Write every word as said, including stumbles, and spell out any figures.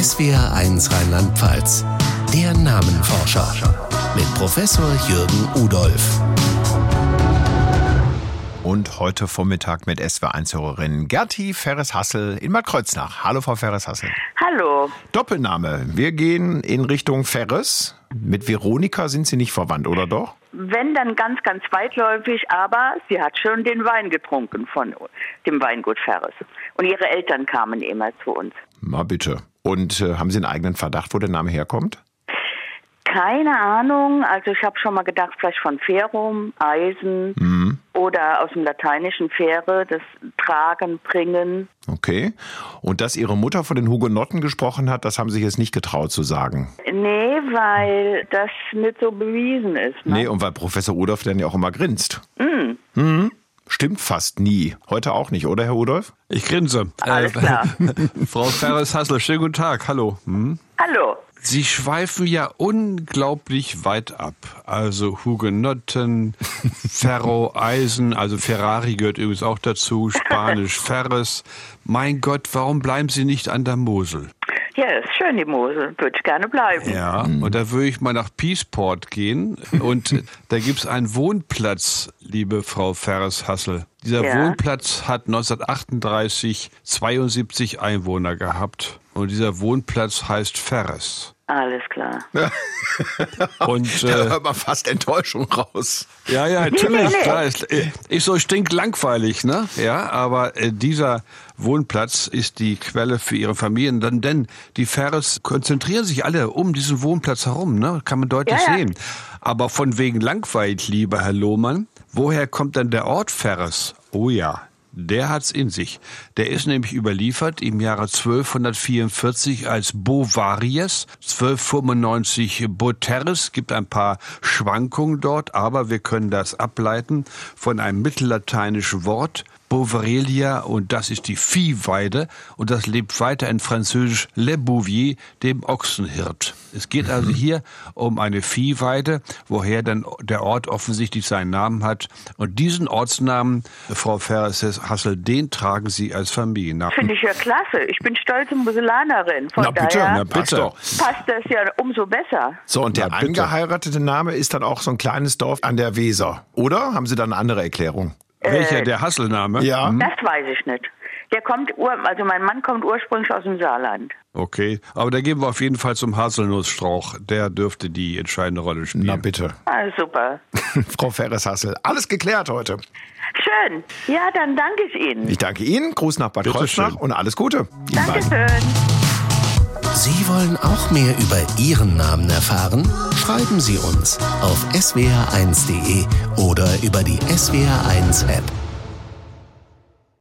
S W R eins Rheinland-Pfalz. Der Namenforscher mit Professor Jürgen Udolph. Und heute Vormittag mit S W R eins-Hörerin Gerti Ferres-Hassel in Bad Kreuznach. Hallo, Frau Ferres-Hassel. Hallo. Doppelname. Wir gehen in Richtung Ferres. Mit Veronika sind Sie nicht verwandt, oder doch? Wenn, dann ganz, ganz weitläufig, aber sie hat schon den Wein getrunken von dem Weingut Ferres. Und ihre Eltern kamen immer zu uns. Na bitte. Und äh, haben Sie einen eigenen Verdacht, wo der Name herkommt? Keine Ahnung. Also ich habe schon mal gedacht, vielleicht von Ferrum, Eisen mhm. oder aus dem lateinischen Fere, das Tragen, Bringen. Okay. Und dass Ihre Mutter von den Hugenotten gesprochen hat, das haben Sie sich jetzt nicht getraut zu sagen? Nee, weil das nicht so bewiesen ist. Ne? Nee, und weil Professor Udolph dann ja auch immer grinst. Mhm. Mhm. Stimmt fast nie. Heute auch nicht, oder, Herr Udolph? Ich grinse. Alles klar. Frau Ferres-Hassel, schönen guten Tag. Hallo. Hm? Hallo. Sie schweifen ja unglaublich weit ab. Also Hugenotten, Ferro, Eisen, also Ferrari gehört übrigens auch dazu, Spanisch Ferres. Mein Gott, warum bleiben Sie nicht an der Mosel? Ja, ist schön, die Mosel. Würde ich gerne bleiben. Ja, und da würde ich mal nach Peaceport gehen. Und da gibt es einen Wohnplatz, liebe Frau Ferres-Hassel. Dieser ja. Wohnplatz hat neunzehnhundertachtunddreißig zweiundsiebzig Einwohner gehabt. Und dieser Wohnplatz heißt Ferres. Alles klar. Und, äh, da hört man fast Enttäuschung raus. Ja, ja, natürlich. Nee, nee. Klar, ist, ist so stinklangweilig, ne? Ja, aber äh, dieser Wohnplatz ist die Quelle für ihre Familien. Denn, denn die Ferres konzentrieren sich alle um diesen Wohnplatz herum, ne? Kann man deutlich ja, ja. sehen. Aber von wegen langweilig, lieber Herr Lohmann, woher kommt denn der Ort Ferres? Oh ja. Der hat's in sich. Der ist nämlich überliefert im Jahre zwölfhundertvierundvierzig als Bovaries, zwölfhundertfünfundneunzig Boterres, gibt ein paar Schwankungen dort, aber wir können das ableiten von einem mittellateinischen Wort, Bovarelia, und das ist die Viehweide, und das lebt weiter in Französisch Le Bouvier, dem Ochsenhirt. Es geht also hier um eine Viehweide, woher dann der Ort offensichtlich seinen Namen hat. Und diesen Ortsnamen, Frau Ferres-Hassel, den tragen Sie als Familiennamen. Finde ich ja klasse. Ich bin stolze Moselanerin. Von na bitte, daher na bitte. Passt das ja umso besser. So, und der na, angeheiratete Name ist dann auch so ein kleines Dorf an der Weser, oder? Haben Sie da eine andere Erklärung? Welcher, der Hasselname? Ja. Das weiß ich nicht. Der kommt, also mein Mann kommt ursprünglich aus dem Saarland. Okay, aber da gehen wir auf jeden Fall zum Haselnussstrauch. Der dürfte die entscheidende Rolle spielen. Na bitte. Ah, super. Frau Ferres-Hassel, alles geklärt heute. Schön. Ja, dann danke ich Ihnen. Ich danke Ihnen. Gruß nach Bad Kreuznach und alles Gute. Dankeschön. Sie wollen auch mehr über Ihren Namen erfahren? Schreiben Sie uns auf s w r eins punkt d e oder über die S W R eins App.